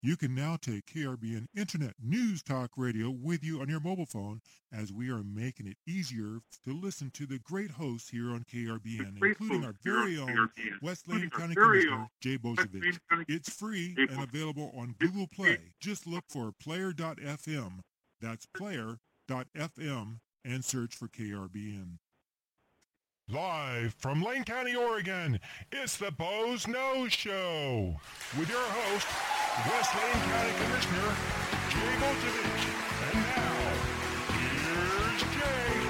You can now take KRBN Internet News Talk Radio with you on your mobile phone as we are making it easier to listen to the great hosts here on KRBN, including our very own West Lane County Commissioner, Jay Bozovich. It's free and available on Google Play. Just look for player.fm. That's player.fm and search for KRBN. Live from Lane County, Oregon, it's the Boze Noze Show with your host, West Lane County Commissioner Jay Bozovich. And now, here's Jay.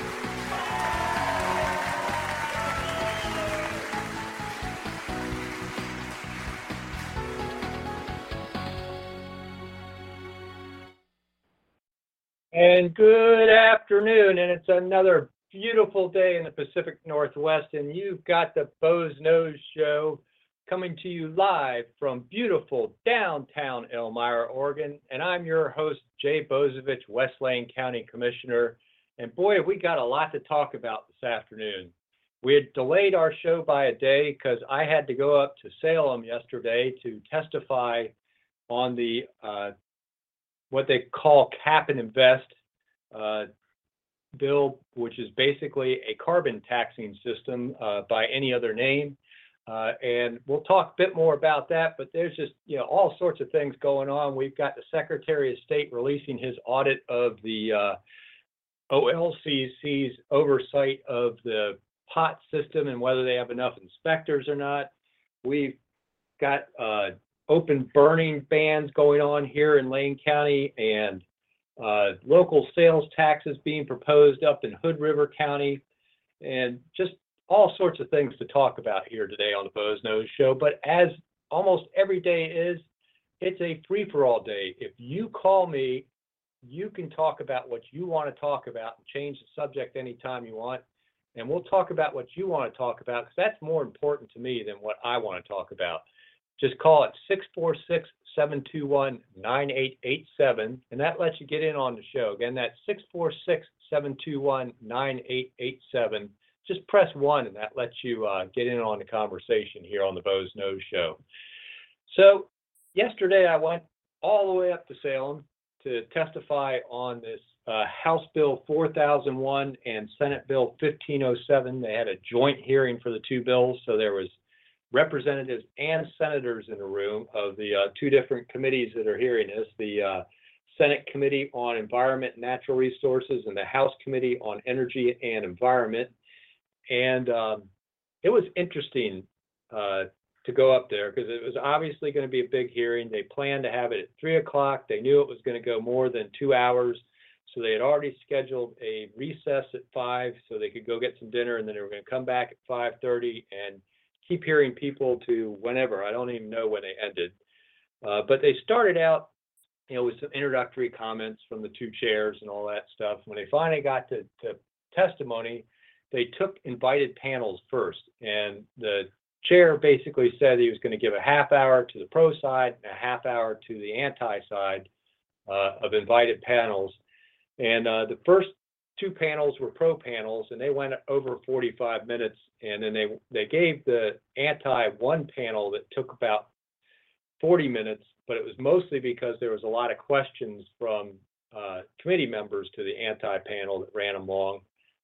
And good afternoon, and it's another beautiful day in the Pacific Northwest, and you've got the Boze Noze Show coming to you live from beautiful downtown Elmira, Oregon, and I'm your host, Jay Bozovich, West Lane County Commissioner, and boy, we got a lot to talk about this afternoon. We had delayed our show by a day because I had to go up to Salem yesterday to testify on the what they call Cap and Invest bill, which is basically a carbon taxing system by any other name. And we'll talk a bit more about that, but there's just, all sorts of things going on. We've got the Secretary of State releasing his audit of the OLCC's oversight of the pot system and whether they have enough inspectors or not. We've got open burning bans going on here in Lane County, and local sales taxes being proposed up in Hood River County, and just all sorts of things to talk about here today on the Boze Noze Show. But as almost every day is, it's a free-for-all day. If you call me, you can talk about what you want to talk about and change the subject anytime you want, and we'll talk about what you want to talk about, because that's more important to me than what I want to talk about. Just call it 646-721-9887, and that lets you get in on the show. Again, that's 646-721-9887. Just press 1, and that lets you get in on the conversation here on the Boze Noze Show. So yesterday I went all the way up to Salem to testify on this House Bill 4001 and Senate Bill 1507. They had a joint hearing for the two bills, so there was representatives and senators in the room of the two different committees that are hearing this, the Senate Committee on Environment and Natural Resources and the House Committee on Energy and Environment. And it was interesting to go up there because it was obviously going to be a big hearing. They planned to have it at 3 o'clock. They knew it was going to go more than 2 hours. So they had already scheduled a recess at 5 so they could go get some dinner, and then they were going to come back at 5:30 and keep hearing people to whenever. I don't even know when they ended. But they started out, with some introductory comments from the two chairs and all that stuff. When they finally got to testimony, they took invited panels first. And the chair basically said he was going to give a half hour to the pro side and a half hour to the anti side of invited panels. And the first two panels were pro panels, and they went over 45 minutes. And then they gave the anti one panel that took about 40 minutes, but it was mostly because there was a lot of questions from committee members to the anti panel that ran them long.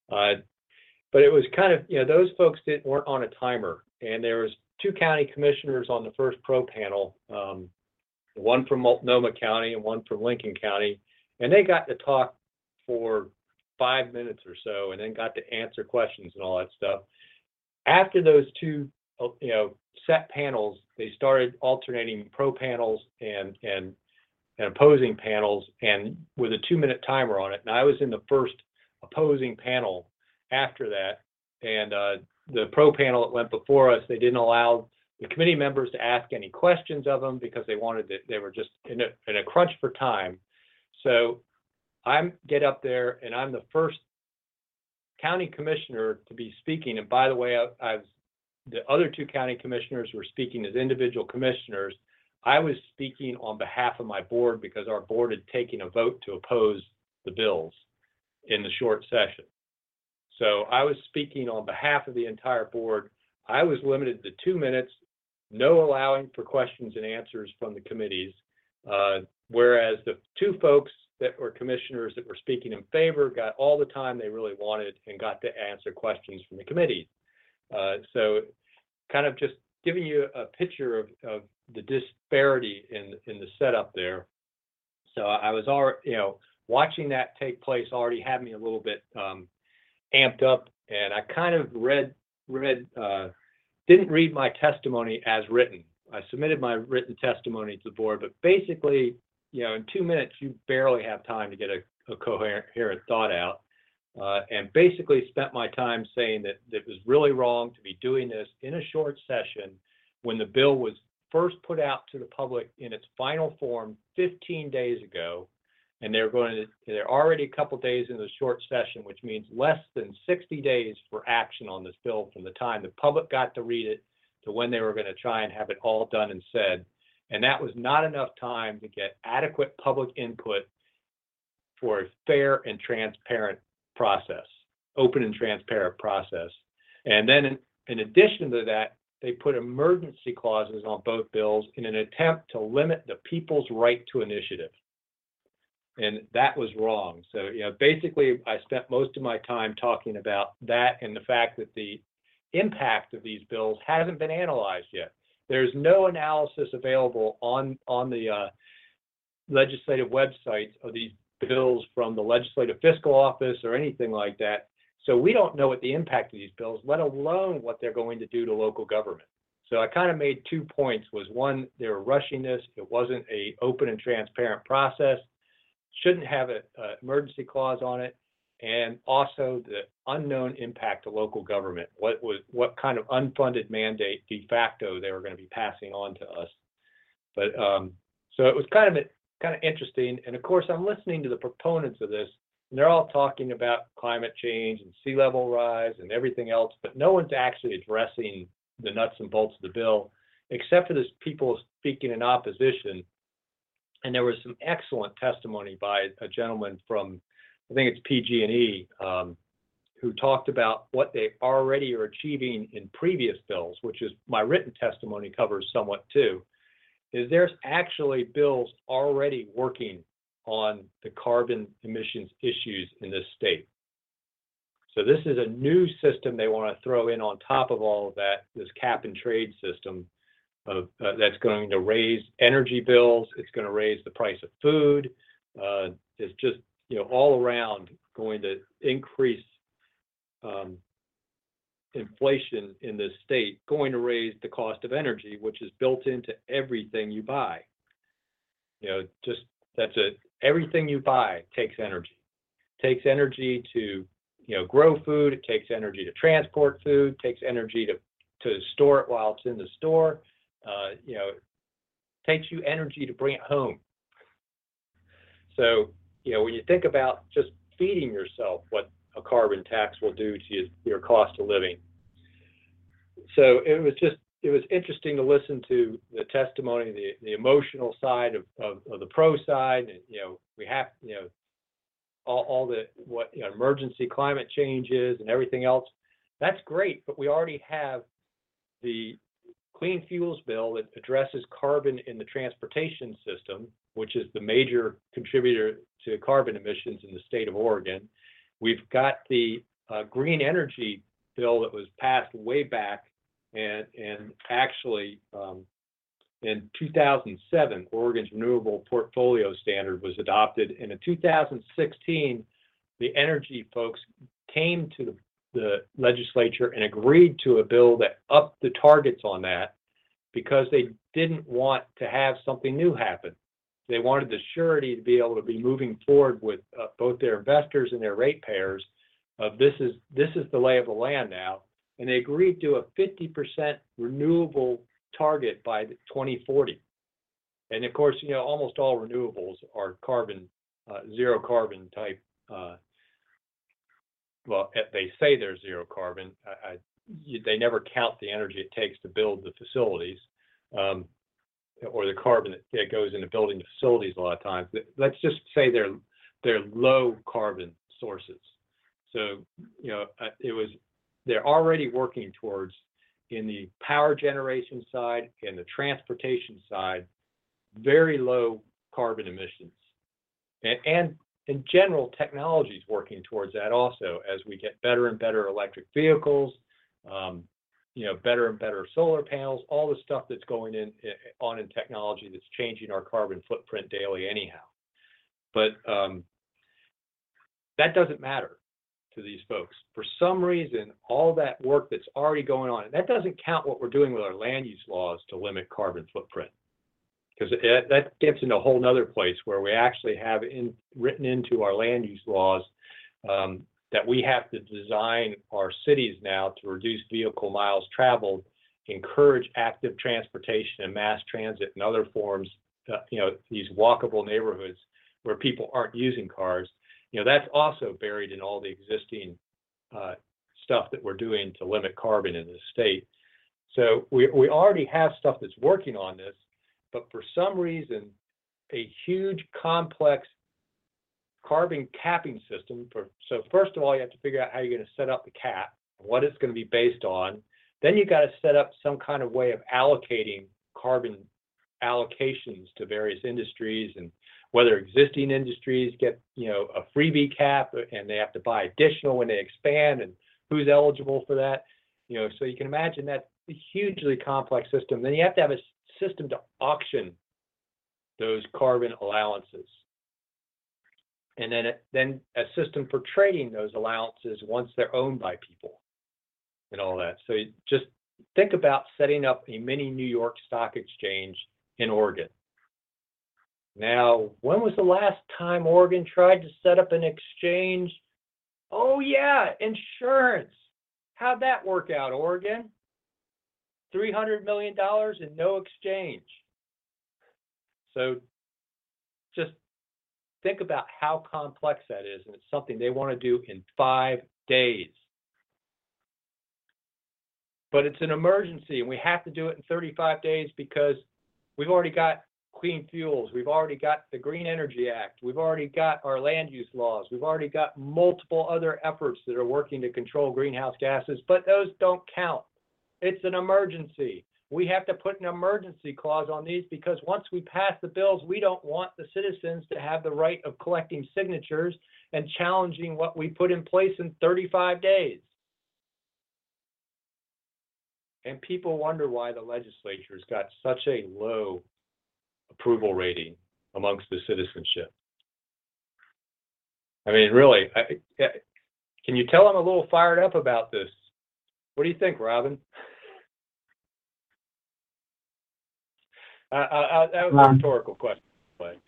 But it was kind of, those folks weren't on a timer. And there was two county commissioners on the first pro panel, one from Multnomah County and one from Lincoln County. And they got to talk for 5 minutes or so, and then got to answer questions and all that stuff. After those two, set panels, they started alternating pro panels and opposing panels, and with a 2-minute timer on it. And I was in the first opposing panel after that, and the pro panel that went before us, they didn't allow the committee members to ask any questions of them because they were just in a crunch for time. So I get up there, and I'm the first county commissioner to be speaking. And by the way, the other two county commissioners were speaking as individual commissioners. I was speaking on behalf of my board because our board had taken a vote to oppose the bills in the short session. So I was speaking on behalf of the entire board. I was limited to 2 minutes, no allowing for questions and answers from the committees. whereas the two folks that were commissioners that were speaking in favor got all the time they really wanted and got to answer questions from the committee. So kind of just giving you a picture of the disparity in the setup there. So I was already, watching that take place already had me a little bit amped up, and I kind of didn't read my testimony as written. I submitted my written testimony to the board, but basically, in 2 minutes, you barely have time to get a coherent thought out. And basically spent my time saying that it was really wrong to be doing this in a short session when the bill was first put out to the public in its final form 15 days ago. And they're already a couple days into the short session, which means less than 60 days for action on this bill from the time the public got to read it to when they were going to try and have it all done and said. And that was not enough time to get adequate public input for a fair and transparent process, open and transparent process. And then in addition to that, they put emergency clauses on both bills in an attempt to limit the people's right to initiative. And that was wrong. So, basically, I spent most of my time talking about that and the fact that the impact of these bills hasn't been analyzed yet. There's no analysis available on the legislative websites of these bills from the Legislative Fiscal Office or anything like that. So we don't know what the impact of these bills, let alone what they're going to do to local government. So I kind of made 2 points. Was one, they were rushing this. It wasn't an open and transparent process. Shouldn't have an emergency clause on it. And also the unknown impact to local government. What kind of unfunded mandate de facto they were going to be passing on to us. But so it was kind of interesting. And of course, I'm listening to the proponents of this, and they're all talking about climate change and sea level rise and everything else, but no one's actually addressing the nuts and bolts of the bill, except for this people speaking in opposition. And there was some excellent testimony by a gentleman from, I think it's PG&E, who talked about what they already are achieving in previous bills, which is my written testimony covers somewhat too, is there's actually bills already working on the carbon emissions issues in this state. So this is a new system they want to throw in on top of all of that, this cap and trade system that's going to raise energy bills. It's going to raise the price of food. It's just, all around going to increase inflation in this state, going to raise the cost of energy, which is built into everything you buy. Everything you buy takes energy. It takes energy to, grow food. It takes energy to transport food. It takes energy to store it while it's in the store. It takes you energy to bring it home. So, when you think about just feeding yourself, what a carbon tax will do to your cost of living. So it was interesting to listen to the testimony, the emotional side of the pro side, and we have all the emergency climate changes and everything else. That's great, but we already have the Clean Fuels Bill that addresses carbon in the transportation system, which is the major contributor to carbon emissions in the state of Oregon. We've got the Green Energy Bill that was passed way back, and actually in 2007, Oregon's Renewable Portfolio Standard was adopted, and in 2016, the energy folks came to the legislature and agreed to a bill that upped the targets on that because they didn't want to have something new happen. They wanted the surety to be able to be moving forward with both their investors and their ratepayers of this is the lay of the land now. And they agreed to a 50% renewable target by 2040. And of course, almost all renewables are zero carbon type. Well, they say they're zero carbon. They never count the energy it takes to build the facilities, or the carbon that goes into building the facilities a lot of times. Let's just say they're low carbon sources. So, they're already working towards, in the power generation side and the transportation side, very low carbon emissions. And in general, technology is working towards that also as we get better and better electric vehicles, better and better solar panels, all the stuff that's going on in technology that's changing our carbon footprint daily anyhow. But that doesn't matter to these folks. For some reason, all that work that's already going on, and that doesn't count what we're doing with our land use laws to limit carbon footprint. Because that gets into a whole nother place where we actually have written into our land use laws that we have to design our cities now to reduce vehicle miles traveled, encourage active transportation and mass transit and other forms, these walkable neighborhoods where people aren't using cars. That's also buried in all the existing stuff that we're doing to limit carbon in the state. So we already have stuff that's working on this. But for some reason, a huge, complex carbon capping system. So first of all, you have to figure out how you're going to set up the cap, what it's going to be based on. Then you got to set up some kind of way of allocating carbon allocations to various industries, and whether existing industries get a freebie cap and they have to buy additional when they expand, and who's eligible for that. So you can imagine that's a hugely complex system. Then you have to have a system to auction those carbon allowances, and then a system for trading those allowances once they're owned by people and all that. So just think about setting up a mini New York Stock Exchange in Oregon. Now, when was the last time Oregon tried to set up an exchange? Oh yeah, insurance. How'd that work out, Oregon? $300 million and no exchange. So just think about how complex that is, and it's something they want to do in 5 days. But it's an emergency, and we have to do it in 35 days because we've already got clean fuels. We've already got the Green Energy Act. We've already got our land use laws. We've already got multiple other efforts that are working to control greenhouse gases, but those don't count. It's an emergency. We have to put an emergency clause on these because once we pass the bills, we don't want the citizens to have the right of collecting signatures and challenging what we put in place in 35 days. And people wonder why the legislature's got such a low approval rating amongst the citizenship. I mean, really, can you tell I'm a little fired up about this? What do you think, Robin? That was a rhetorical question. But.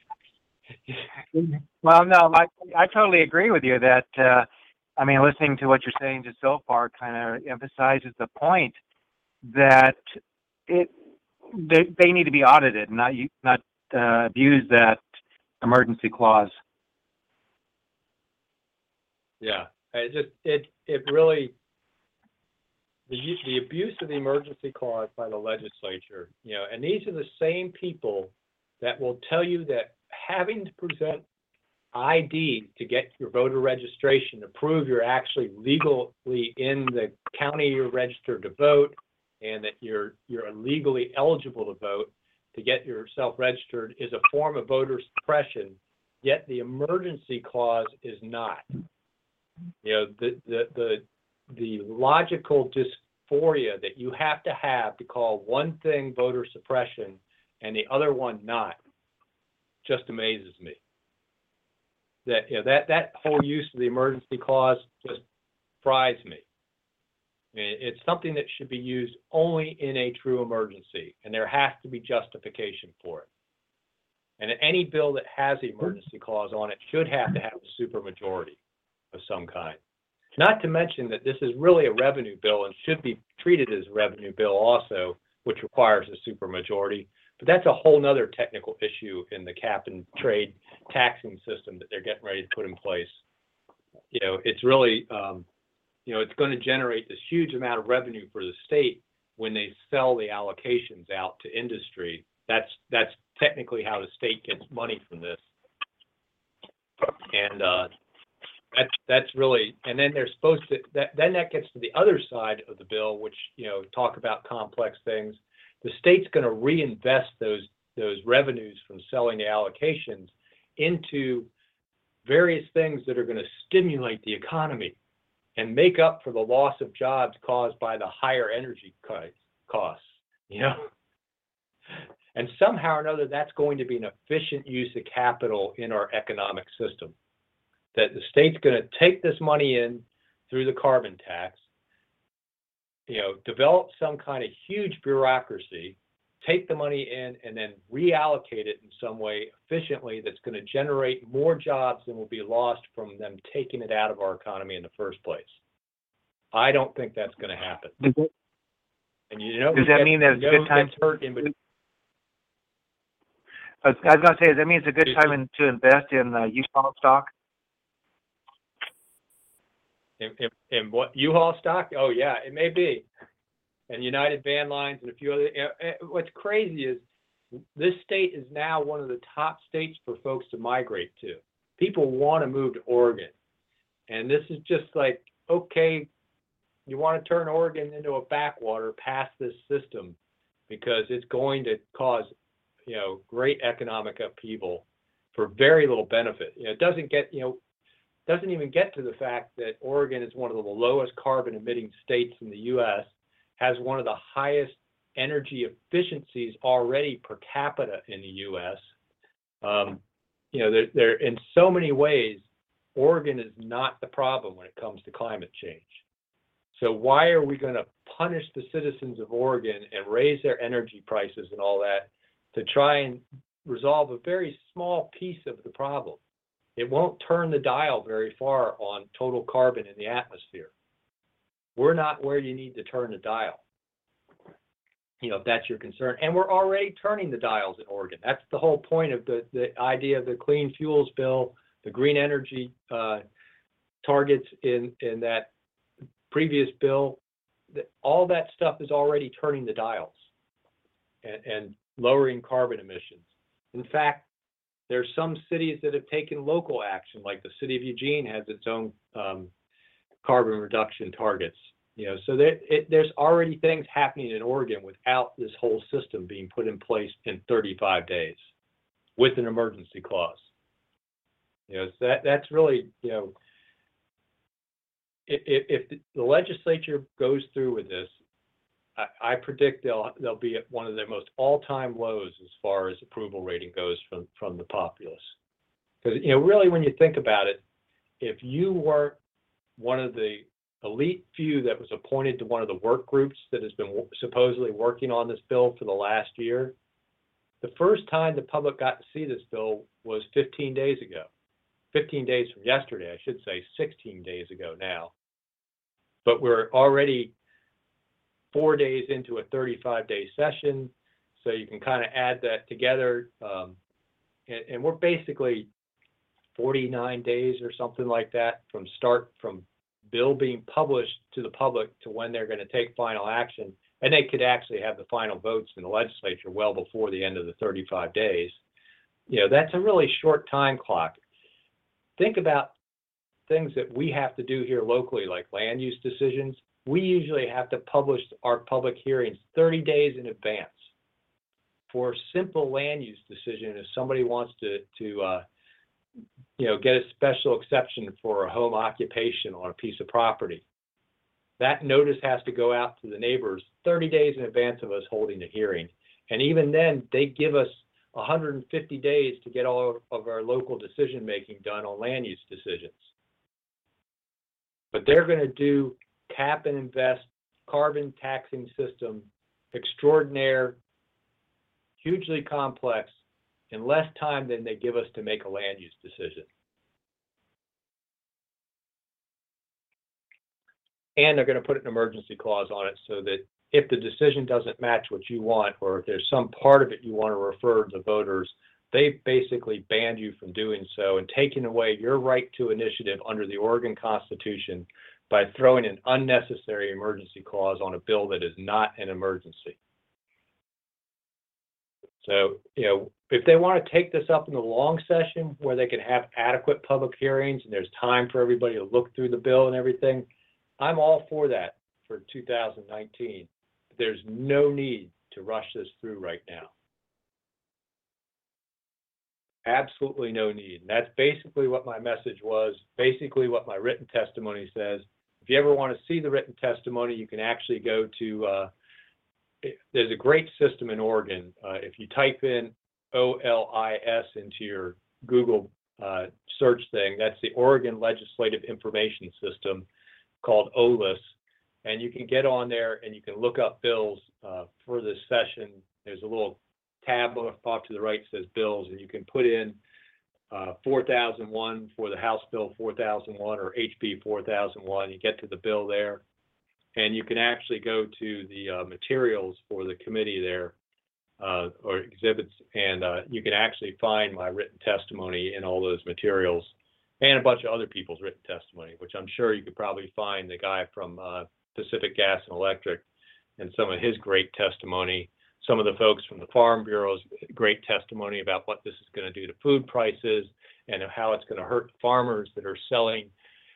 Well, no, I totally agree with you that, listening to what you're saying just so far kind of emphasizes the point that they need to be audited, not abuse that emergency clause. Yeah, it really. The abuse of the emergency clause by the legislature, and these are the same people that will tell you that having to present ID to get your voter registration to prove you're actually legally in the county you're registered to vote, and that you're legally eligible to vote to get yourself registered is a form of voter suppression. Yet the emergency clause is not. The logical dysphoria that you have to call one thing voter suppression and the other one not just amazes me. That whole use of the emergency clause just fries me. It's something that should be used only in a true emergency, and there has to be justification for it. And any bill that has the emergency clause on it should have to have a supermajority of some kind. Not to mention that this is really a revenue bill and should be treated as a revenue bill also, which requires a supermajority. But that's a whole nother technical issue in the cap and trade taxing system that they're getting ready to put in place. It's really, it's going to generate this huge amount of revenue for the state when they sell the allocations out to industry. That's technically how the state gets money from this. And that's really, and then they're supposed to, then that gets to the other side of the bill, which, talk about complex things. The state's going to reinvest those revenues from selling the allocations into various things that are going to stimulate the economy and make up for the loss of jobs caused by the higher energy costs, you know? And somehow or another, that's going to be an efficient use of capital in our economic system. That the state's going to take this money in through the carbon tax, you know, develop some kind of huge bureaucracy, take the money in, and then reallocate it in some way efficiently that's going to generate more jobs than will be lost from them taking it out of our economy in the first place. I don't think that's going to happen. And you know, does that mean that it's a good time hurt in between? I was going to say, does that mean it's a good time to invest in U-Haul stock? In what, U-Haul stock? Oh yeah, it may be. And United Van Lines and a few other. What's crazy is this state is now one of the top states for folks to migrate to. People want to move to Oregon, and this is just like, okay, you want to turn Oregon into a backwater past this system because it's going to cause, you know, great economic upheaval for very little benefit. You know, it doesn't get, you know, doesn't even get to the fact that Oregon is one of the lowest carbon emitting states in the U.S., has one of the highest energy efficiencies already per capita in the U.S. You know, there in so many ways, Oregon is not the problem when it comes to climate change. So why are we going to punish the citizens of Oregon and raise their energy prices and all that to try and resolve a very small piece of the problem? It won't turn the dial very far on total carbon in the atmosphere. We're not where you need to turn the dial, you know, if that's your concern. And we're already turning the dials in Oregon. That's the whole point of the idea of the Clean Fuels Bill, the green energy targets in that previous bill. All that stuff is already turning the dials and lowering carbon emissions. In fact, there's some cities that have taken local action, like the city of Eugene has its own carbon reduction targets. You know, so there's already things happening in Oregon without this whole system being put in place in 35 days with an emergency clause. You know, so that's really, you know, if the legislature goes through with this, I predict they'll be at one of their most all-time lows as far as approval rating goes from the populace. Because, you know, really when you think about it, if you weren't one of the elite few that was appointed to one of the work groups that has been supposedly working on this bill for the last year, the first time the public got to see this bill was 15 days ago. 15 days from yesterday, I should say, 16 days ago now. But we're already 4 days into a 35-day session, so you can kind of add that together. And we're basically 49 days or something like that from bill being published to the public to when they're going to take final action. And they could actually have the final votes in the legislature well before the end of the 35 days. You know, that's a really short time clock. Think about things that we have to do here locally, like land use decisions. We usually have to publish our public hearings 30 days in advance. For a simple land use decision, if somebody wants to you know, get a special exception for a home occupation on a piece of property, that notice has to go out to the neighbors 30 days in advance of us holding the hearing. And even then, they give us 150 days to get all of our local decision making done on land use decisions. But they're going to do cap and invest carbon taxing system extraordinaire, hugely complex, in less time than they give us to make a land use decision. And they're going to put an emergency clause on it so that if the decision doesn't match what you want, or if there's some part of it you want to refer to the voters, they basically banned you from doing so and taking away your right to initiative under the Oregon Constitution by throwing an unnecessary emergency clause on a bill that is not an emergency. So, you know, if they want to take this up in the long session where they can have adequate public hearings and there's time for everybody to look through the bill and everything, I'm all for that for 2019. There's no need to rush this through right now. absolutely no need. And that's basically what my message was, basically what my written testimony says. If you ever want to see the written testimony, you can actually go to, there's a great system in Oregon. If you type in OLIS into your Google search thing, that's the Oregon Legislative Information System called OLIS. And you can get on there and you can look up bills for this session. There's a little tab off to the right that says bills, and you can put in 4001 for the House Bill 4001 or HB 4001. You get to the bill there, and you can actually go to the materials for the committee there, or exhibits, and you can actually find my written testimony in all those materials and a bunch of other people's written testimony, which I'm sure you could probably find the guy from Pacific Gas and Electric and some of his great testimony, some of the folks from the Farm Bureau's great testimony about what this is going to do to food prices and how it's going to hurt farmers that are selling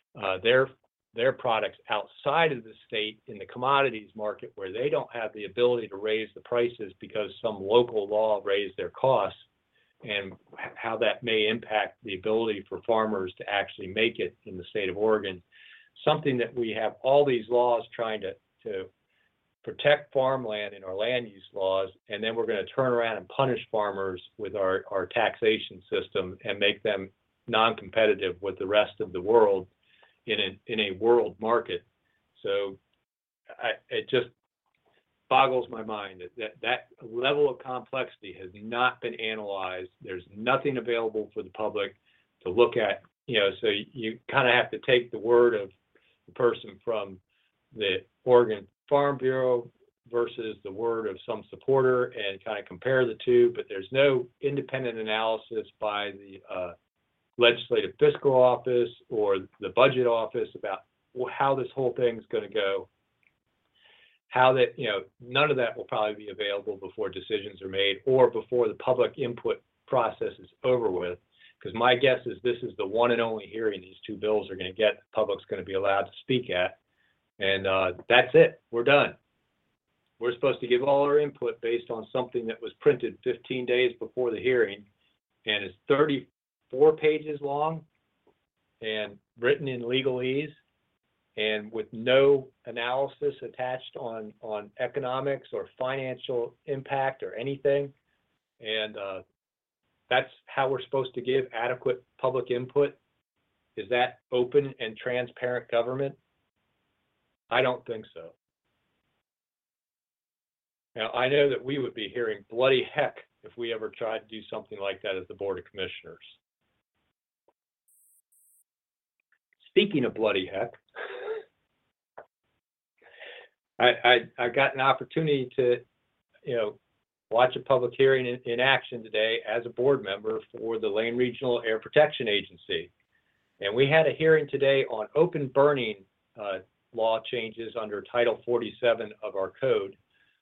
their products outside of the state in the commodities market, where they don't have the ability to raise the prices because some local law raised their costs, and how that may impact the ability for farmers to actually make it in the state of Oregon. Something that we have all these laws trying to protect farmland in our land use laws, and then we're going to turn around and punish farmers with our taxation system and make them non-competitive with the rest of the world in a world market. So it just boggles my mind that level of complexity has not been analyzed. There's nothing available for the public to look at, so you kind of have to take the word of the person from the Oregon Farm Bureau versus the word of some supporter and kind of compare the two, but there's no independent analysis by the Legislative Fiscal Office or the Budget Office about how this whole thing's going to go. How that, none of that will probably be available before decisions are made or before the public input process is over with. Because my guess is this is the one and only hearing these two bills are going to get, the public's going to be allowed to speak at. And that's it. We're done. We're supposed to give all our input based on something that was printed 15 days before the hearing and is 34 pages long and written in legalese and with no analysis attached on economics or financial impact or anything. And that's how we're supposed to give adequate public input. Is that open and transparent government? I don't think so. Now, I know that we would be hearing bloody heck if we ever tried to do something like that as the Board of Commissioners. Speaking of bloody heck, I got an opportunity to, watch a public hearing in action today as a board member for the Lane Regional Air Protection Agency. And we had a hearing today on open burning law changes under Title 47 of our code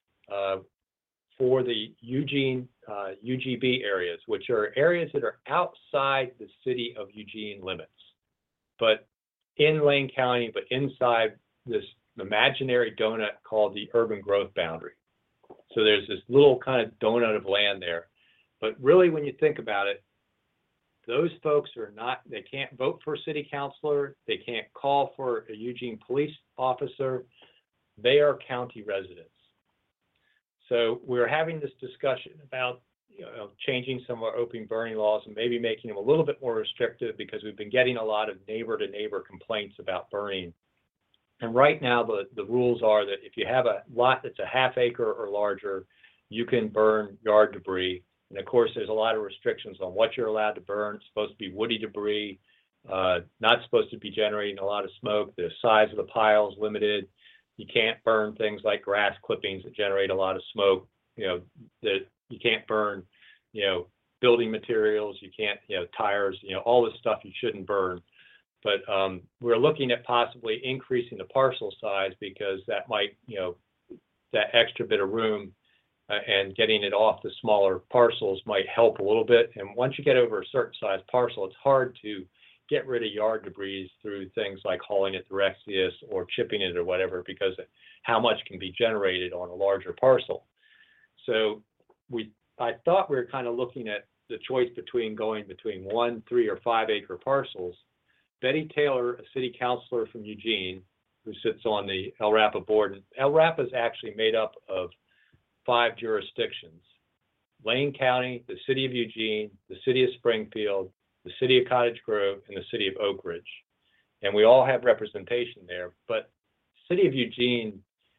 for the Eugene UGB areas, which are areas that are outside the city of Eugene limits, but in Lane County, but inside this imaginary donut called the urban growth boundary. So there's this little kind of donut of land there. But really, when you think about it, those folks they can't vote for a city councilor. They can't call for a Eugene police officer. They are county residents. So we're having this discussion about changing some of our open burning laws and maybe making them a little bit more restrictive, because we've been getting a lot of neighbor to neighbor complaints about burning. And right now, the rules are that if you have a lot that's a half acre or larger, you can burn yard debris. And of course, there's a lot of restrictions on what you're allowed to burn. It's supposed to be woody debris, not supposed to be generating a lot of smoke. The size of the pile is limited. You can't burn things like grass clippings that generate a lot of smoke. That you can't burn, building materials. You can't, tires. All this stuff you shouldn't burn. But we're looking at possibly increasing the parcel size, because that might, that extra bit of room and getting it off the smaller parcels might help a little bit. And once you get over a certain size parcel, it's hard to get rid of yard debris through things like hauling it to Rexius or chipping it or whatever, because of how much can be generated on a larger parcel. So I thought we were kind of looking at the choice between going between 1, 3, or 5 acre parcels, Betty Taylor, a city councilor from Eugene, who sits on the LRAPA board, and LRAPA is actually made up of 5 jurisdictions: Lane County, the city of Eugene, the city of Springfield, the city of Cottage Grove, and the city of Oak Ridge. And we all have representation there. But city of Eugene,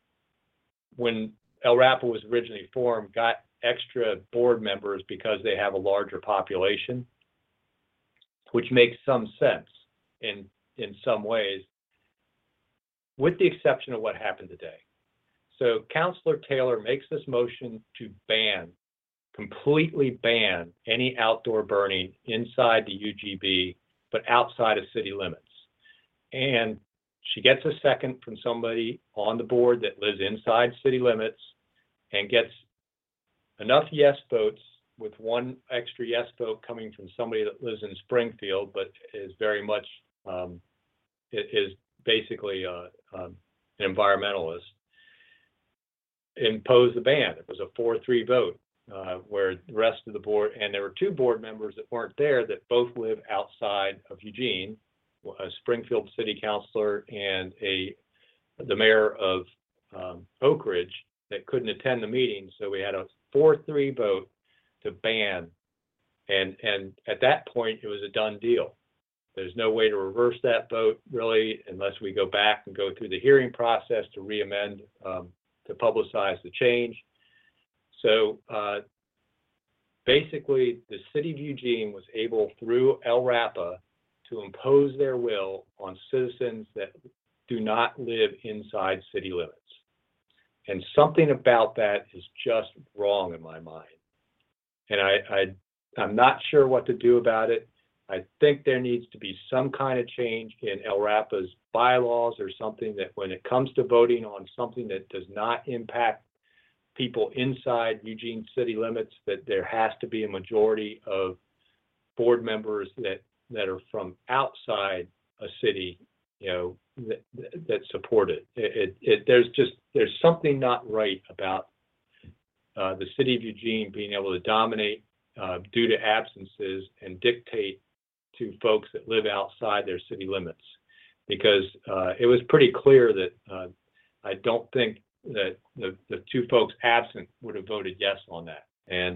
when LRAPA was originally formed, got extra board members because they have a larger population, which makes some sense in some ways, with the exception of what happened today. So Councilor Taylor makes this motion to completely ban any outdoor burning inside the UGB, but outside of city limits. And she gets a second from somebody on the board that lives inside city limits and gets enough yes votes, with one extra yes vote coming from somebody that lives in Springfield, but is very much, is basically an environmentalist, impose the ban. It was a 4-3 vote, where the rest of the board, and there were 2 board members that weren't there that both live outside of Eugene, a Springfield city councilor and the mayor of Oak Ridge, that couldn't attend the meeting. So we had a 4-3 vote to ban, and at that point it was a done deal. There's no way to reverse that vote really, unless we go back and go through the hearing process to re-amend, to publicize the change. So basically, the city of Eugene was able, through LRAPA, to impose their will on citizens that do not live inside city limits. And something about that is just wrong in my mind. And I'm not sure what to do about it. I think there needs to be some kind of change in LRAPA's bylaws or something, that when it comes to voting on something that does not impact people inside Eugene city limits, that there has to be a majority of board members that are from outside a city, that support it. There's something not right about the city of Eugene being able to dominate due to absences and dictate to folks that live outside their city limits, because it was pretty clear that I don't think that the 2 folks absent would have voted yes on that. And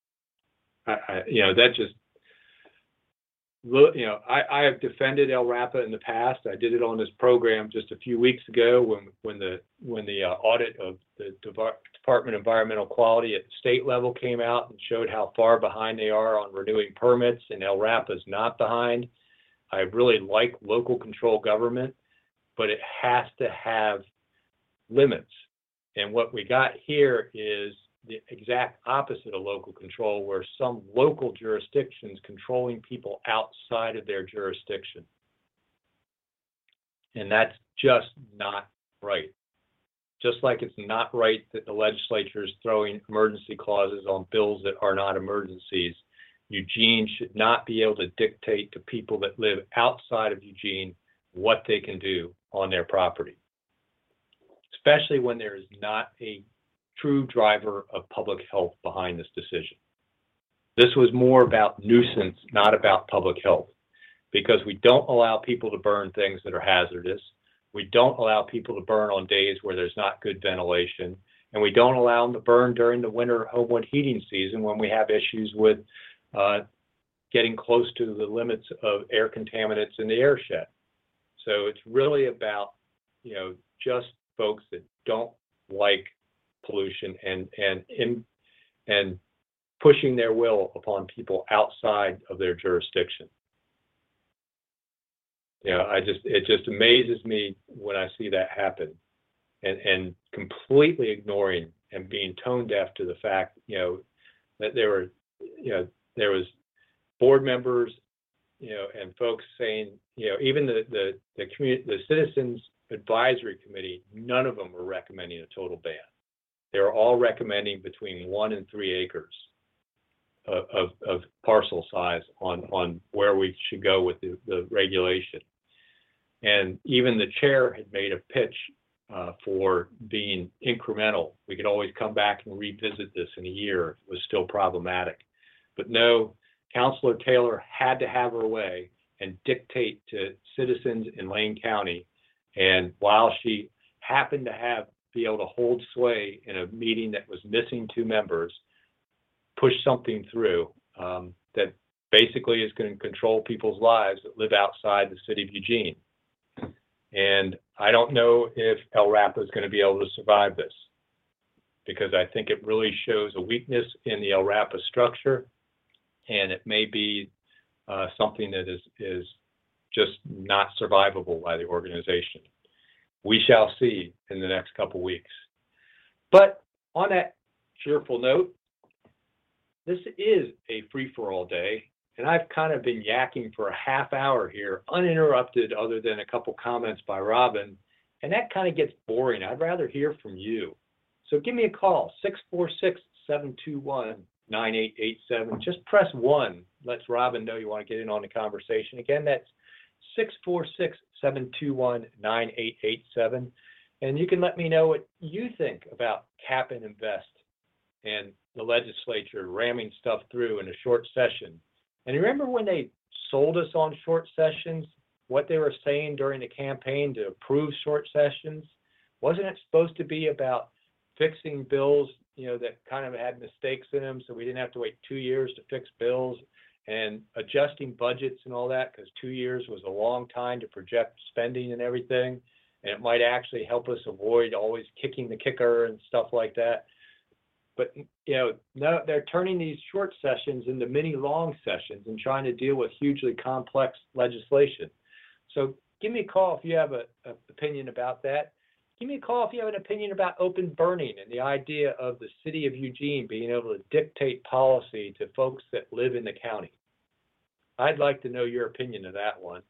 that just, I have defended LRAPA in the past. I did it on this program just a few weeks ago when the audit of the Department of Environmental Quality at the state level came out and showed how far behind they are on renewing permits, and LRAPA is not behind. I really like local control government, but it has to have limits. And what we got here is the exact opposite of local control, where some local jurisdictions controlling people outside of their jurisdiction. And that's just not right. Just like it's not right that the legislature is throwing emergency clauses on bills that are not emergencies, Eugene should not be able to dictate to people that live outside of Eugene what they can do on their property, especially when there is not a true driver of public health behind this decision. This was more about nuisance, not about public health, because we don't allow people to burn things that are hazardous. We don't allow people to burn on days where there's not good ventilation, and we don't allow them to burn during the winter homewood heating season when we have issues with getting close to the limits of air contaminants in the air shed. So it's really about, just folks that don't like pollution and pushing their will upon people outside of their jurisdiction. It just amazes me when I see that happen, and completely ignoring and being tone deaf to the fact, that there was board members, and folks saying, even the Citizens Advisory Committee, none of them were recommending a total ban. They were all recommending between 1 and 3 acres of parcel size on where we should go with the regulation. And even the chair had made a pitch for being incremental. We could always come back and revisit this in a year if it was still problematic. But no, Councilor Taylor had to have her way and dictate to citizens in Lane County. And while she happened to be able to hold sway in a meeting that was missing 2 members, push something through that basically is going to control people's lives that live outside the city of Eugene. And I don't know if LRAPA is going to be able to survive this, because I think it really shows a weakness in the LRAPA structure, and it may be something that is just not survivable by the organization. We shall see in the next couple weeks. But on that cheerful note, this is a free-for-all day, and I've kind of been yakking for a half hour here, uninterrupted other than a couple comments by Robin, and that kind of gets boring. I'd rather hear from you. So give me a call, 646-721-9887. Just press 1. Lets Robin know you want to get in on the conversation. Again, that's 646-721-9887. And you can let me know what you think about cap and invest and the legislature ramming stuff through in a short session. And remember when they sold us on short sessions, what they were saying during the campaign to approve short sessions? Wasn't it supposed to be about fixing bills, that kind of had mistakes in them, so we didn't have to wait 2 years to fix bills, and adjusting budgets and all that, because 2 years was a long time to project spending and everything, and it might actually help us avoid always kicking the kicker and stuff like that. But now they're turning these short sessions into mini long sessions and trying to deal with hugely complex legislation. So give me a call if you have an opinion about that. Give me a call if you have an opinion about open burning and the idea of the city of Eugene being able to dictate policy to folks that live in the county. I'd like to know your opinion of that one.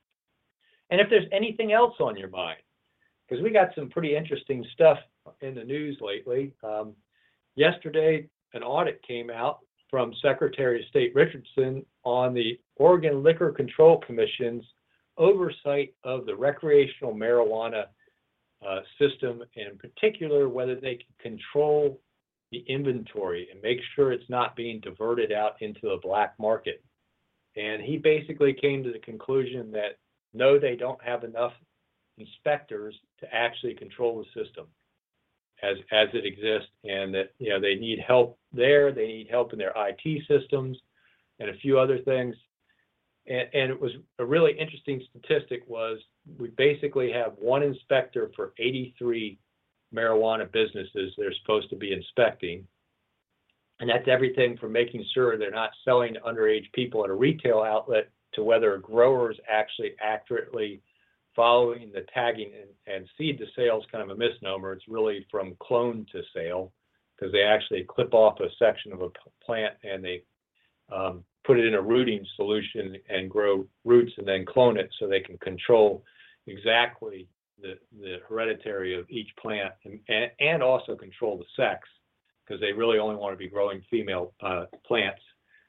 And if there's anything else on your mind, because we got some pretty interesting stuff in the news lately. Yesterday, an audit came out from Secretary of State Richardson on the Oregon Liquor Control Commission's oversight of the recreational marijuana system, and in particular, whether they can control the inventory and make sure it's not being diverted out into the black market. And he basically came to the conclusion that no, they don't have enough inspectors to actually control the system as it exists, and that they need help there, they need help in their IT systems and a few other things. And it was a really interesting statistic was we basically have one inspector for 83 marijuana businesses they're supposed to be inspecting. And that's everything from making sure they're not selling to underage people at a retail outlet to whether growers actually accurately following the tagging and seed to sale is kind of a misnomer. It's really from clone to sale, because they actually clip off a section of a plant and they put it in a rooting solution and grow roots and then clone it so they can control exactly the hereditary of each plant and also control the sex, because they really only want to be growing female plants.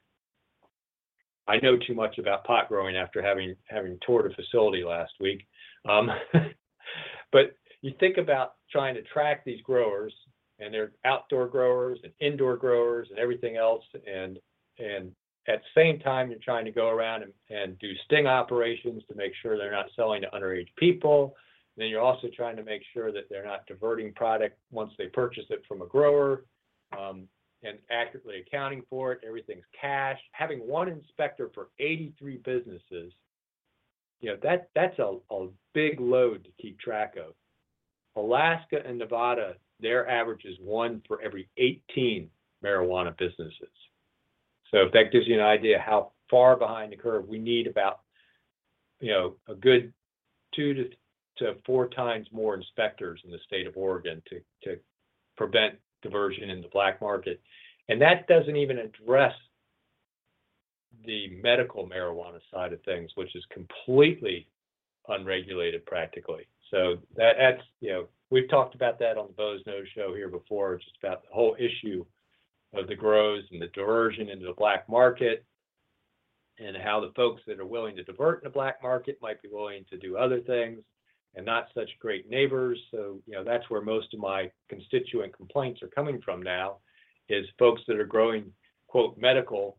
I know too much about pot growing after having toured a facility last week. But you think about trying to track these growers, and they're outdoor growers and indoor growers and everything else, and at the same time you're trying to go around and do sting operations to make sure they're not selling to underage people. And then you're also trying to make sure that they're not diverting product once they purchase it from a grower, and accurately accounting for it. Everything's cash. Having one inspector for 83 businesses, that's a big load to keep track of. Alaska and Nevada, their average is one for every 18 marijuana businesses. So if that gives you an idea how far behind the curve, we need about, a good 2 to 4 times more inspectors in the state of Oregon to prevent diversion in the black market. And that doesn't even address the medical marijuana side of things, which is completely unregulated practically. So that's, we've talked about that on the Bo's Nose show here before, just about the whole issue of the grows and the diversion into the black market, and how the folks that are willing to divert in the black market might be willing to do other things and not such great neighbors. So, that's where most of my constituent complaints are coming from now, is folks that are growing, quote, medical,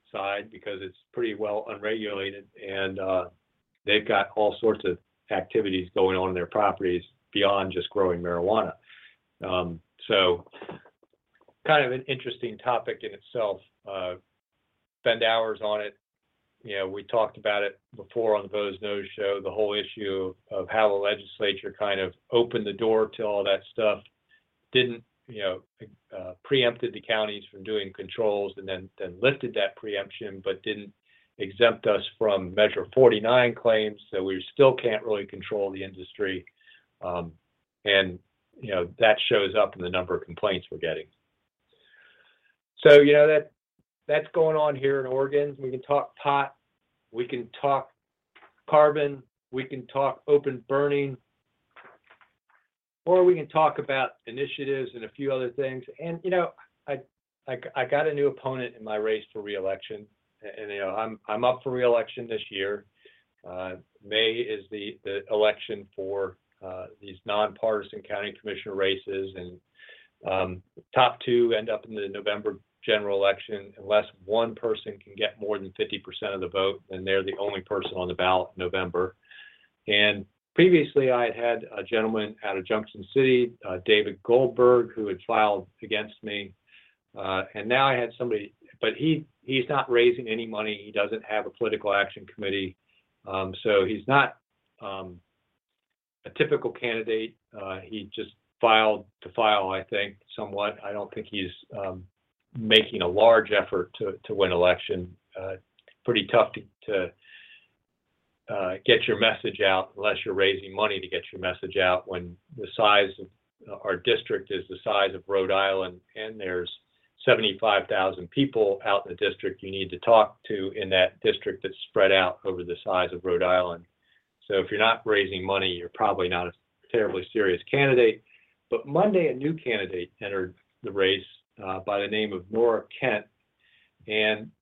side because it's pretty well unregulated, and they've got all sorts of activities going on in their properties beyond just growing marijuana. So kind of an interesting topic in itself. Spend hours on it. You know, we talked about it before on the Boze Noze show, the whole issue of how the legislature kind of opened the door to all that stuff, didn't, preempted the counties from doing controls, and then lifted that preemption, but didn't exempt us from Measure 49 claims, so we still can't really control the industry. And, that shows up in the number of complaints we're getting. So, that's going on here in Oregon. We can talk pot, we can talk carbon, we can talk open burning, or we can talk about initiatives and a few other things. And, I got a new opponent in my race for reelection, and, I'm up for reelection this year. May is the election for these nonpartisan county commissioner races, and top two end up in the November general election. Unless one person can get more than 50% of the vote, then they're the only person on the ballot in November. And previously, I had a gentleman out of Junction City, David Goldberg, who had filed against me. And now I had somebody, but he's not raising any money. He doesn't have a political action committee. So he's not a typical candidate. He just filed to file, I think, somewhat. I don't think he's making a large effort to win election. Pretty tough to get your message out unless you're raising money to get your message out, when the size of our district is the size of Rhode Island, and there's 75,000 people out in the district you need to talk to in that district that's spread out over the size of Rhode Island. So if you're not raising money, you're probably not a terribly serious candidate. But Monday, a new candidate entered the race by the name of Nora Kent. And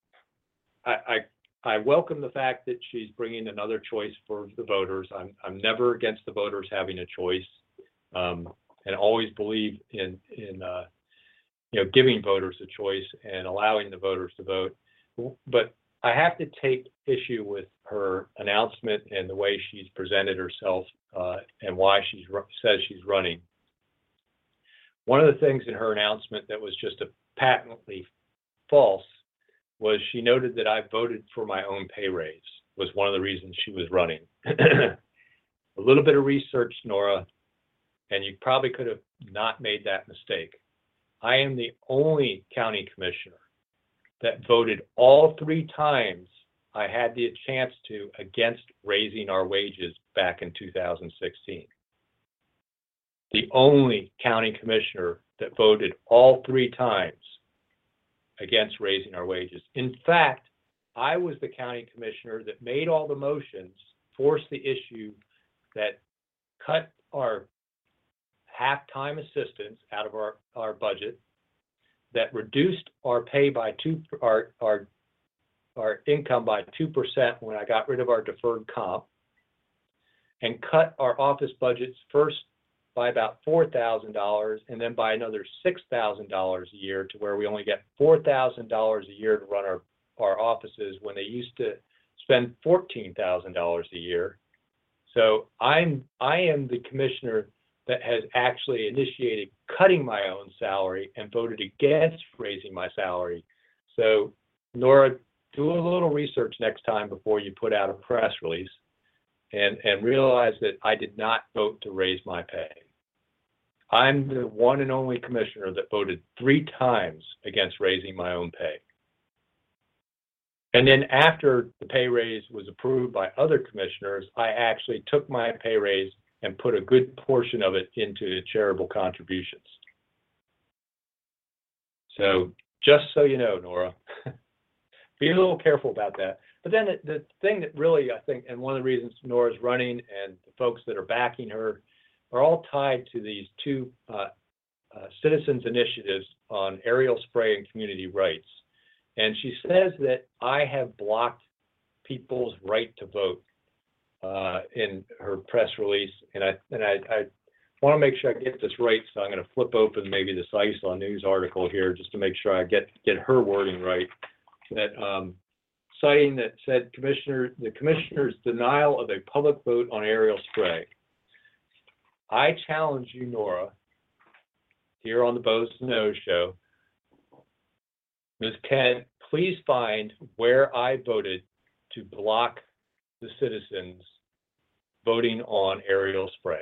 I welcome the fact that she's bringing another choice for the voters. I'm never against the voters having a choice, and always believe in giving voters a choice and allowing the voters to vote. But I have to take issue with her announcement and the way she's presented herself, and why she says she's running. One of the things in her announcement that was just patently false was she noted that I voted for my own pay raise, was one of the reasons she was running. A little bit of research, Nora, and you probably could have not made that mistake. I am the only county commissioner that voted all 3 times I had the chance to against raising our wages back in 2016. The only county commissioner that voted all 3 times against raising our wages. In fact, I was the county commissioner that made all the motions, forced the issue that cut our half-time assistance out of our budget, that reduced our pay by our income by 2% when I got rid of our deferred comp, and cut our office budgets first by about $4,000 and then by another $6,000 a year, to where we only get $4,000 a year to run our offices when they used to spend $14,000 a year. So I am the commissioner that has actually initiated cutting my own salary and voted against raising my salary. So Nora, do a little research next time before you put out a press release, and realize that I did not vote to raise my pay. I'm the one and only commissioner that voted 3 times against raising my own pay. And then after the pay raise was approved by other commissioners, I actually took my pay raise and put a good portion of it into charitable contributions. So just so you know, Nora, be a little careful about that. But then the thing that really, I think, and one of the reasons Nora's running and the folks that are backing her are all tied to these 2 citizens initiatives on aerial spray and community rights. And she says that I have blocked people's right to vote in her press release. And I want to make sure I get this right, so I'm going to flip open maybe this ISLA News article here just to make sure I get her wording right. that citing that said the commissioner's denial of a public vote on aerial spray. I challenge you, Nora, here on the Bows to Nose show. Ms. Kent, please find where I voted to block the citizens voting on aerial spray.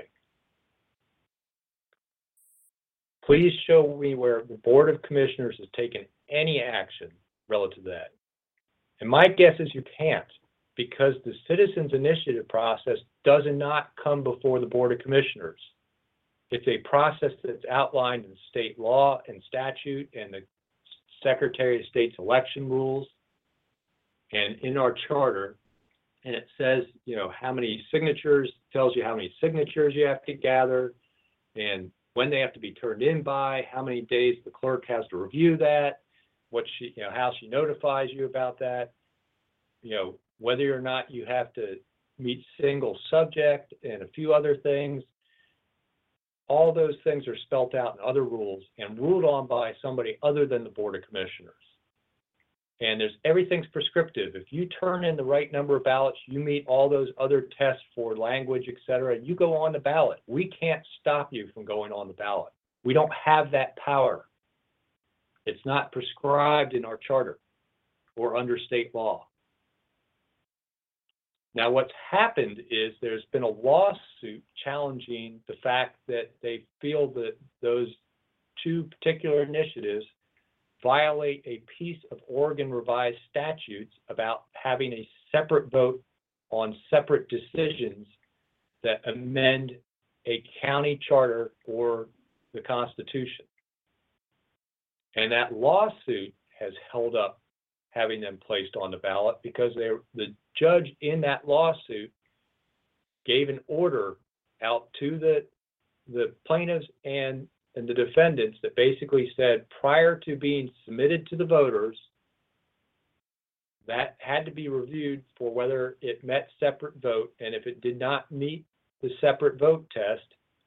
Please show me where the Board of Commissioners has taken any action relative to that. And my guess is you can't, because the Citizens Initiative process does not come before the Board of Commissioners. It's a process that's outlined in state law and statute and the Secretary of State's election rules and in our charter. And it says, how many signatures, tells you how many signatures you have to gather and when they have to be turned in by, how many days the clerk has to review that, how she notifies you about that, whether or not you have to meet single subject and a few other things. All those things are spelt out in other rules and ruled on by somebody other than the Board of Commissioners. And everything's prescriptive. If you turn in the right number of ballots, you meet all those other tests for language, et cetera, you go on the ballot. We can't stop you from going on the ballot. We don't have that power. It's not prescribed in our charter or under state law. Now, what's happened is there's been a lawsuit challenging the fact that they feel that those two particular initiatives violate a piece of Oregon revised statutes about having a separate vote on separate decisions that amend a county charter or the Constitution. And that lawsuit has held up having them placed on the ballot because the judge in that lawsuit gave an order out to the plaintiffs and the defendants that basically said prior to being submitted to the voters, that had to be reviewed for whether it met separate vote, and if it did not meet the separate vote test,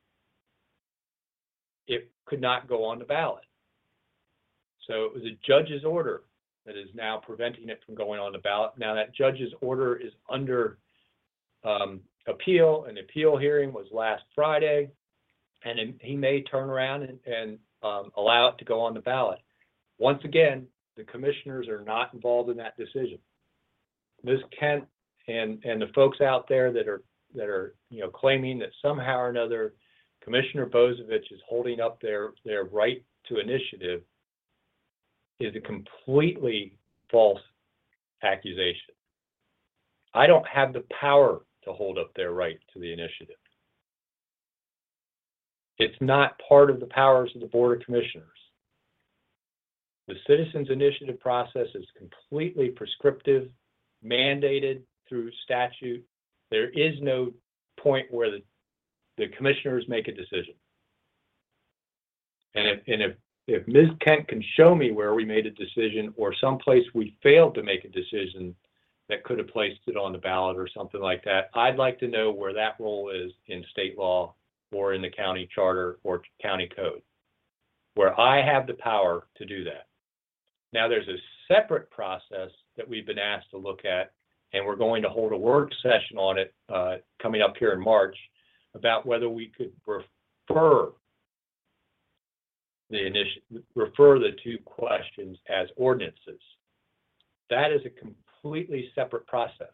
it could not go on the ballot. So it was a judge's order that is now preventing it from going on the ballot. Now that judge's order is under appeal. An appeal hearing was last Friday, and he may turn around and allow it to go on the ballot. Once again, the commissioners are not involved in that decision. Ms. Kent and the folks out there that are claiming that somehow or another Commissioner Bozovich is holding up their right to initiative is a completely false accusation. I don't have the power to hold up their right to the initiative. It's not part of the powers of the Board of Commissioners. The Citizens Initiative process is completely prescriptive, mandated through statute. There is no point where the commissioners make a decision. And if Ms. Kent can show me where we made a decision or someplace we failed to make a decision that could have placed it on the ballot or something like that, I'd like to know where that role is in state law or in the county charter or county code, where I have the power to do that. Now, there's a separate process that we've been asked to look at, and we're going to hold a work session on it coming up here in March about whether we could refer the two questions as ordinances. That is a completely separate process.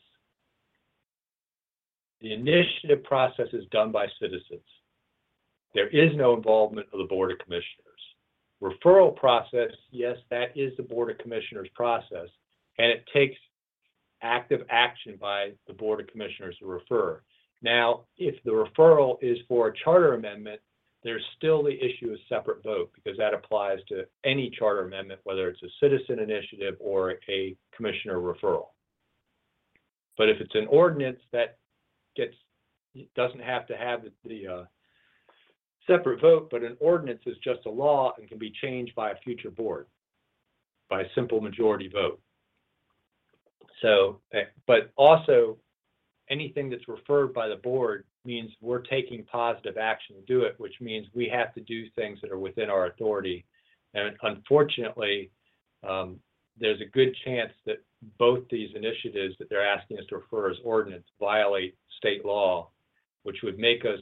The initiative process is done by citizens. There is no involvement of the Board of Commissioners. Referral process, yes, that is the Board of Commissioners process, and it takes active action by the Board of Commissioners to refer. Now, if the referral is for a charter amendment, there's still the issue of separate vote because that applies to any charter amendment, whether it's a citizen initiative or a commissioner referral. But if it's an ordinance that doesn't have to have the separate vote, but an ordinance is just a law and can be changed by a future board by a simple majority vote. So, but also anything that's referred by the board means we're taking positive action to do it, which means we have to do things that are within our authority. And unfortunately, there's a good chance that both these initiatives that they're asking us to refer as ordinance violate state law, which would make us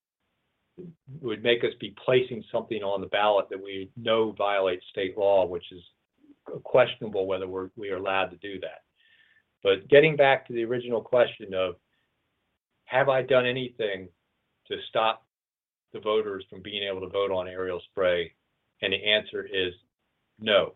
be placing something on the ballot that we know violates state law, which is questionable whether we are allowed to do that. But getting back to the original question of, have I done anything to stop the voters from being able to vote on aerial spray? And the answer is no.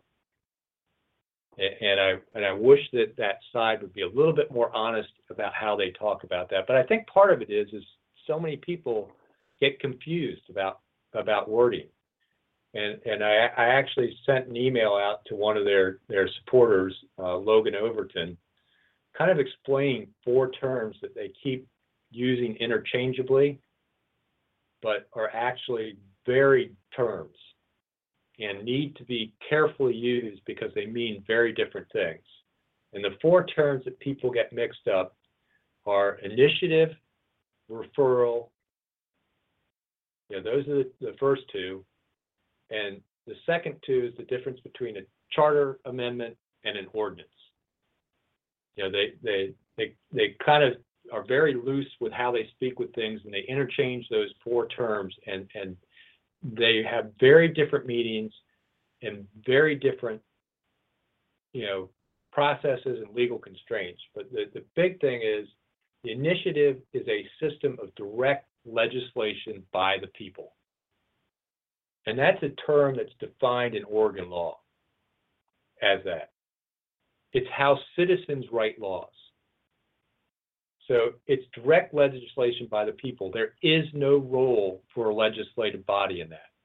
And I wish that side would be a little bit more honest about how they talk about that. But I think part of it is so many people get confused about wording. And I actually sent an email out to one of their supporters, Logan Overton, kind of explaining 4 terms that they keep using interchangeably, but are actually varied terms and need to be carefully used because they mean very different things. And the 4 terms that people get mixed up are initiative, referral. Those are the first 2. And the second 2 is the difference between a charter amendment and an ordinance. They kind of are very loose with how they speak with things, and they interchange those 4 terms, and they have very different meanings and very different, processes and legal constraints. But the big thing is the initiative is a system of direct legislation by the people. And that's a term that's defined in Oregon law as that. It's how citizens write laws. So it's direct legislation by the people. There is no role for a legislative body in that.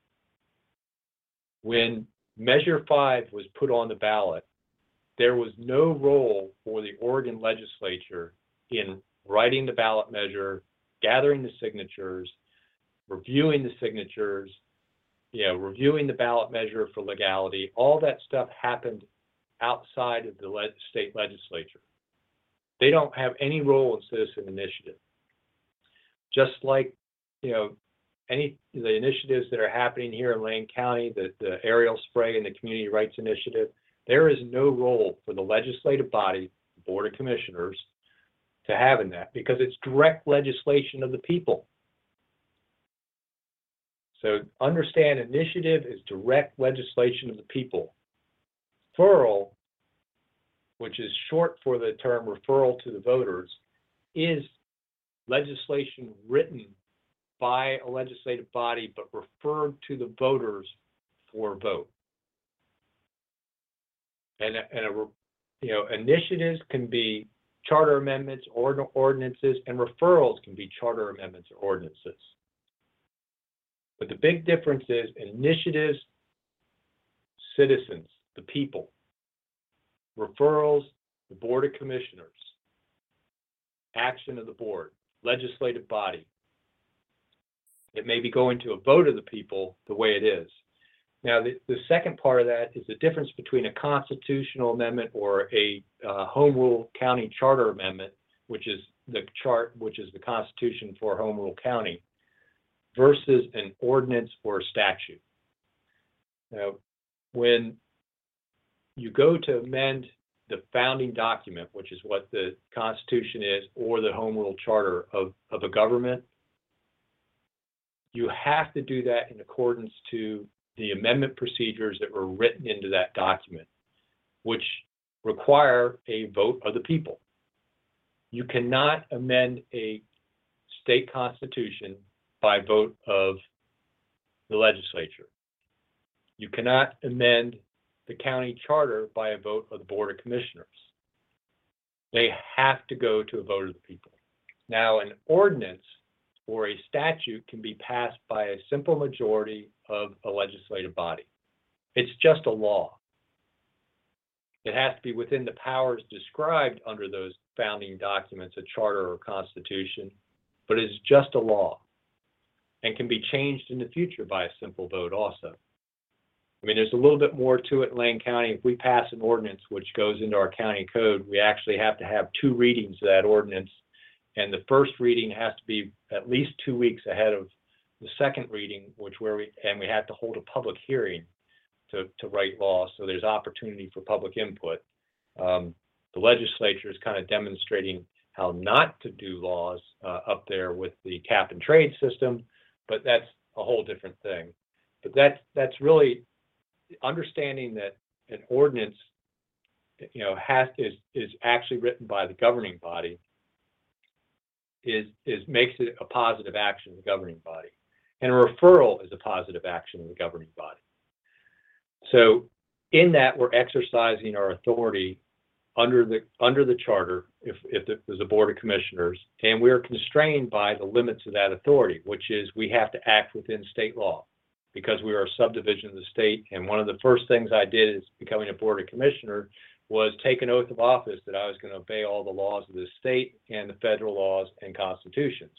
When Measure 5 was put on the ballot, there was no role for the Oregon legislature in writing the ballot measure, gathering the signatures, reviewing the signatures, reviewing the ballot measure for legality. All that stuff happened outside of the state legislature. They don't have any role in citizen initiative. Just like, the initiatives that are happening here in Lane County, the aerial spray and the community rights initiative, there is no role for the legislative body, the Board of Commissioners, to have in that because it's direct legislation of the people. So understand, initiative is direct legislation of the people. Referral, which is short for the term referral to the voters, is legislation written by a legislative body but referred to the voters for a vote. And initiatives can be charter amendments, ordinances, and referrals can be charter amendments or ordinances. But the big difference is initiatives, citizens, the people. Referrals, the Board of Commissioners. Action of the board, legislative body. It may be going to a vote of the people the way it is. Now, the second part of that is the difference between a constitutional amendment or a home rule county charter amendment, which is the Constitution for home rule county, versus an ordinance or a statute. Now, when you go to amend the founding document, which is what the Constitution is, or the home rule charter of a government, you have to do that in accordance to the amendment procedures that were written into that document, which require a vote of the people. You cannot amend a state constitution by vote of the legislature. You cannot amend the county charter by a vote of the Board of Commissioners. They have to go to a vote of the people. Now, an ordinance or a statute can be passed by a simple majority of a legislative body. It's just a law. It has to be within the powers described under those founding documents, a charter or constitution, but it's just a law and can be changed in the future by a simple vote also. I mean, there's a little bit more to it in Lane County. If we pass an ordinance which goes into our county code, we actually have to have 2 readings of that ordinance. And the first reading has to be at least 2 weeks ahead of the second reading, we have to hold a public hearing to write laws, so there's opportunity for public input. The legislature is kind of demonstrating how not to do laws up there with the cap and trade system, but that's a whole different thing. But that's really understanding that an ordinance, is actually written by the governing body. Is makes it a positive action of the governing body, and a referral is a positive action of the governing body. So, in that, we're exercising our authority under the charter, if it was a board of commissioners, and we're constrained by the limits of that authority, which is we have to act within state law because we are a subdivision of the state. And one of the first things I did is becoming a board of commissioner was take an oath of office that I was going to obey all the laws of the state and the federal laws and constitutions.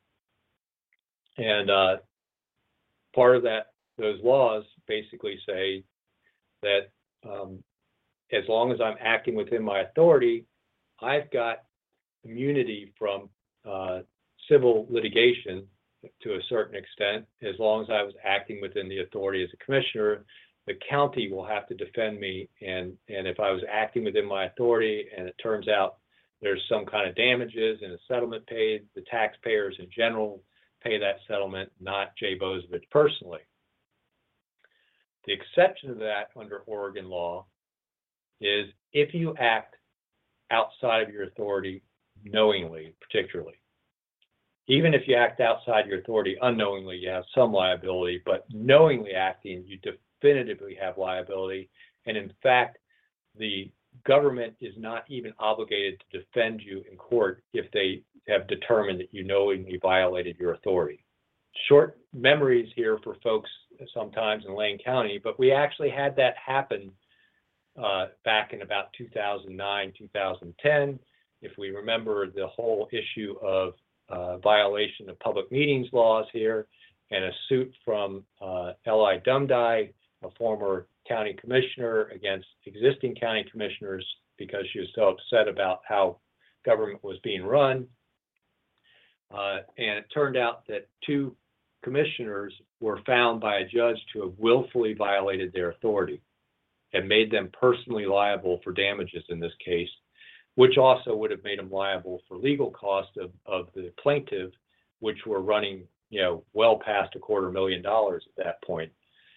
And part of those laws basically say that as long as I'm acting within my authority, I've got immunity from civil litigation to a certain extent. As long as I was acting within the authority as a commissioner, the county will have to defend me. And if I was acting within my authority and it turns out there's some kind of damages and a settlement paid, the taxpayers in general pay that settlement, not Jay Bozievich personally. The exception to that under Oregon law is if you act outside of your authority knowingly, particularly. Even if you act outside your authority unknowingly, you have some liability, but knowingly acting, you definitively have liability. And in fact, the government is not even obligated to defend you in court if they have determined that you knowingly violated your authority. Short memories here for folks sometimes in Lane County, but we actually had that happen back in about 2009, 2010. If we remember the whole issue of violation of public meetings laws here and a suit from L.I. Dumdye, a former county commissioner, against existing county commissioners because she was so upset about how government was being run. And it turned out that 2 commissioners were found by a judge to have willfully violated their authority and made them personally liable for damages in this case, which also would have made them liable for legal costs of the plaintiff, which were running, well past $250,000 at that point.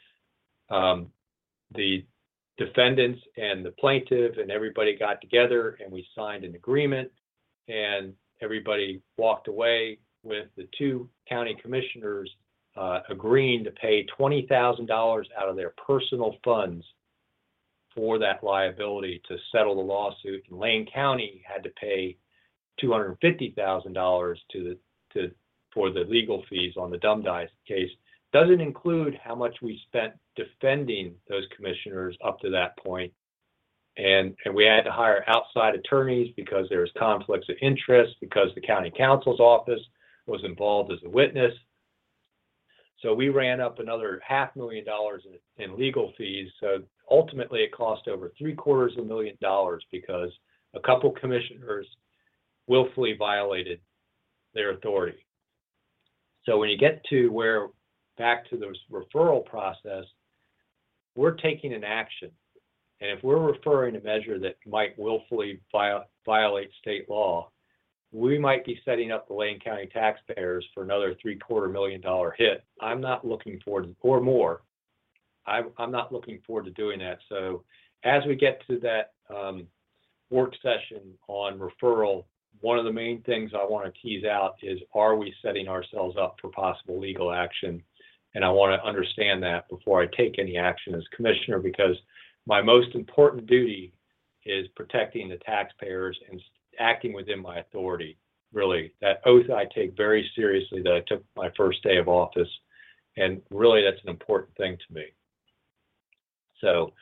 The defendants and the plaintiff and everybody got together and we signed an agreement, and everybody walked away with the 2 county commissioners agreeing to pay $20,000 out of their personal funds for that liability to settle the lawsuit. And Lane County had to pay $250,000 for the legal fees on the Dumdye case. Doesn't include how much we spent defending those commissioners up to that point. And we had to hire outside attorneys because there was conflicts of interest, because the county counsel's office was involved as a witness. So we ran up another $500,000 in legal fees. So ultimately it cost over $750,000 because a couple commissioners willfully violated their authority. So when you get to back to the referral process, we're taking an action. And if we're referring a measure that might willfully violate state law, we might be setting up the Lane County taxpayers for another $750,000 hit. I'm not looking forward to, or more. I'm not looking forward to doing that. So as we get to that work session on referral, one of the main things I want to tease out is, are we setting ourselves up for possible legal action? And I want to understand that before I take any action as commissioner, because my most important duty is protecting the taxpayers and acting within my authority. Really, that oath I take very seriously, that I took my first day of office, and really that's an important thing to me. So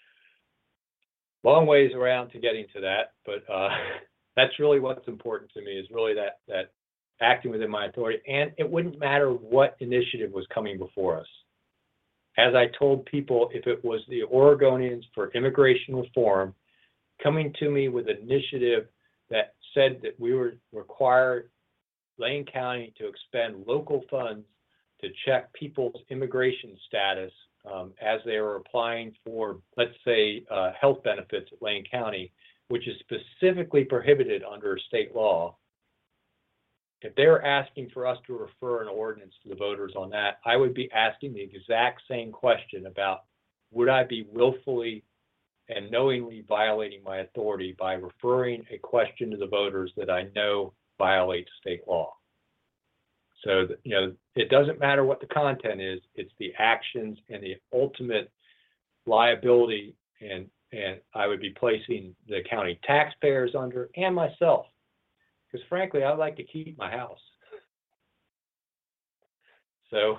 long ways around to getting to that, but that's really what's important to me, is really that acting within my authority. And it wouldn't matter what initiative was coming before us. As I told people, if it was the Oregonians for Immigration Reform coming to me with an initiative that said that we would require Lane County to expend local funds to check people's immigration status as they are applying for, let's say, health benefits at Lane County, which is specifically prohibited under state law. If they're asking for us to refer an ordinance to the voters on that, I would be asking the exact same question about, would I be willfully and knowingly violating my authority by referring a question to the voters that I know violates state law? So, it doesn't matter what the content is, it's the actions and the ultimate liability, and I would be placing the county taxpayers under, and myself, because frankly, I'd like to keep my house. So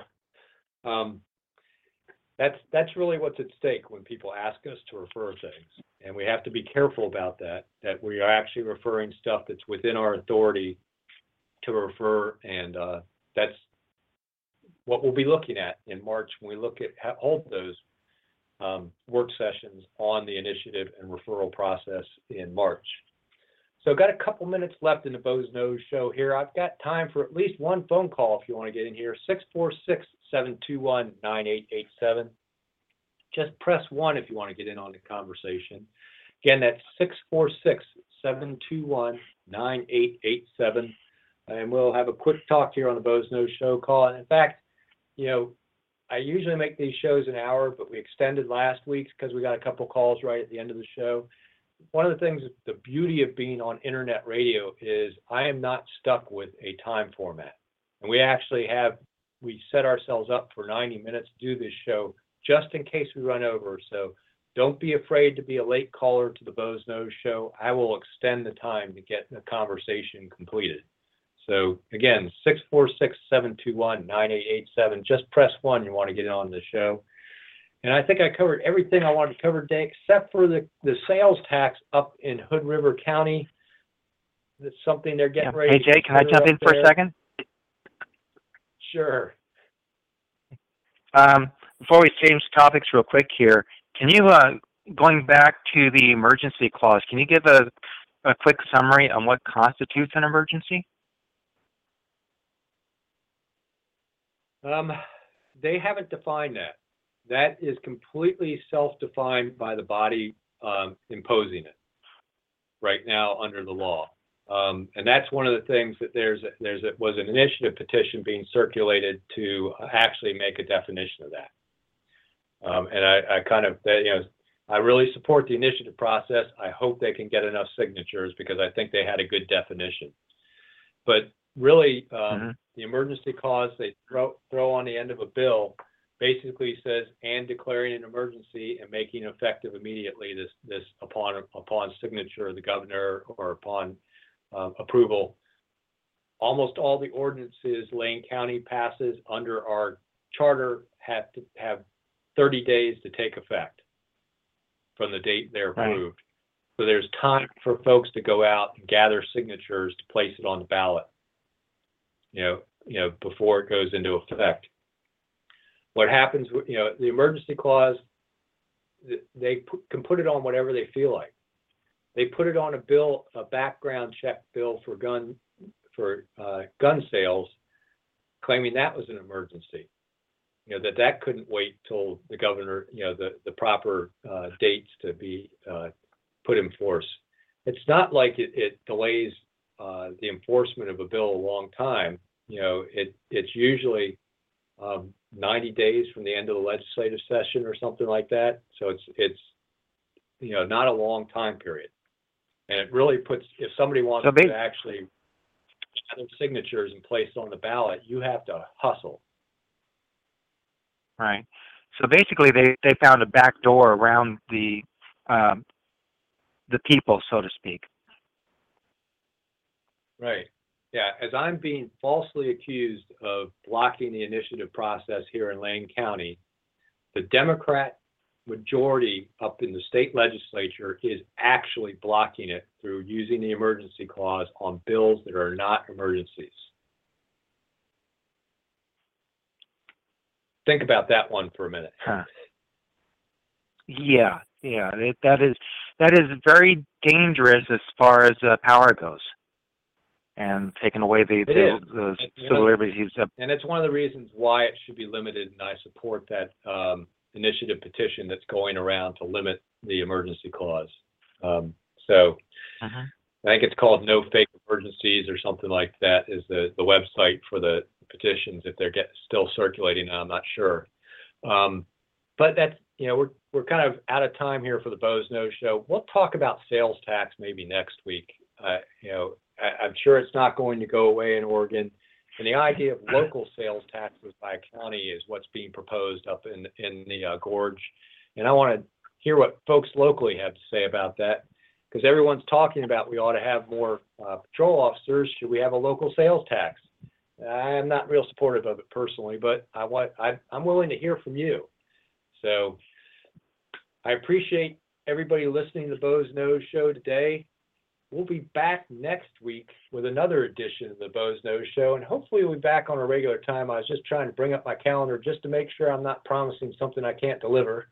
that's really what's at stake when people ask us to refer things. And we have to be careful about that we are actually referring stuff that's within our authority to refer. And that's what we'll be looking at in March when we hold those work sessions on the initiative and referral process in March. So I've got a couple minutes left in the Bo's Nose show here. I've got time for at least one phone call if you want to get in here, 646-721-9887. Just press 1 if you want to get in on the conversation. Again, that's 646-721-9887. And we'll have a quick talk here on the Bo's Nose show call. And in fact, I usually make these shows an hour, but we extended last week's because we got a couple calls right at the end of the show. One of the things, the beauty of being on internet radio is I am not stuck with a time format. And we set ourselves up for 90 minutes to do this show just in case we run over. So don't be afraid to be a late caller to the Bo's Nose show. I will extend the time to get the conversation completed. So again, 646-721-9887. Just press 1 you want to get on the show. And I think I covered everything I wanted to cover today, except for the sales tax up in Hood River County. That's something they're getting ready. Hey, Jay, can I jump in for a second? Sure. Before we change topics real quick here, can you, going back to the emergency clause, can you give a quick summary on what constitutes an emergency? They haven't defined that. That is completely self-defined by the body imposing it right now under the law. And that's one of the things that was an initiative petition being circulated to actually make a definition of that. And I really support the initiative process. I hope they can get enough signatures because I think they had a good definition. But really, the emergency clause they throw on the end of a bill basically says, and declaring an emergency and making effective immediately this upon signature of the governor or upon approval. Almost all the ordinances Lane County passes under our charter have to have 30 days to take effect from the date they're approved. Right. So there's time for folks to go out and gather signatures to place it on the ballot, before it goes into effect. What happens, the emergency clause, they can put it on whatever they feel like. They put it on a background check bill for gun sales, claiming that was an emergency. That couldn't wait till the governor, the proper dates to be put in force. It's not like it delays the enforcement of a bill a long time. It's usually 90 days from the end of the legislative session or something like that. So it's not a long time period. And it really puts, if somebody wants to actually gather signatures and place it on the ballot, you have to hustle. Right. So basically they found a back door around the people, so to speak. Right. Yeah, as I'm being falsely accused of blocking the initiative process here in Lane County, the Democrat majority up in the state legislature is actually blocking it through using the emergency clause on bills that are not emergencies. Think about that one for a minute. Huh. Yeah, that is very dangerous as far as power goes, and taking away the civil liberties. And it's one of the reasons why it should be limited, and I support that initiative petition that's going around to limit the emergency clause. So I think it's called No Fake Emergencies or something like that is the website for the petitions. If they're still circulating, I'm not sure. But that's, we're kind of out of time here for the Boze Noze Show. We'll talk about sales tax maybe next week. I'm sure it's not going to go away in Oregon. And the idea of local sales taxes by a county is what's being proposed up in the gorge. And I want to hear what folks locally have to say about that, because everyone's talking about we ought to have more patrol officers. Should we have a local sales tax? I'm not real supportive of it personally, but I'm willing to hear from you. So I appreciate everybody listening to the Boze Noze Show today. We'll be back next week with another edition of the Boze Noze Show, and hopefully we'll be back on a regular time. I was just trying to bring up my calendar just to make sure I'm not promising something I can't deliver.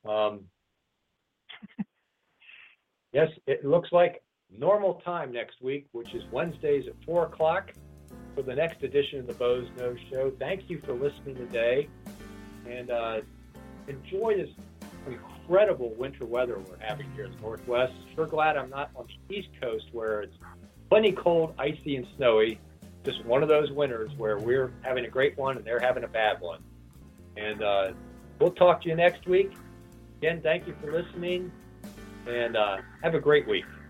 Yes, it looks like normal time next week, which is Wednesdays at 4 o'clock for the next edition of the Boze Noze Show. Thank you for listening today, and enjoy this incredible winter weather we're having here in the Northwest. Sure glad I'm not on the East Coast where it's plenty cold, icy, and snowy. Just one of those winters where we're having a great one and they're having a bad one. And we'll talk to you next week. Again, thank you for listening, and have a great week.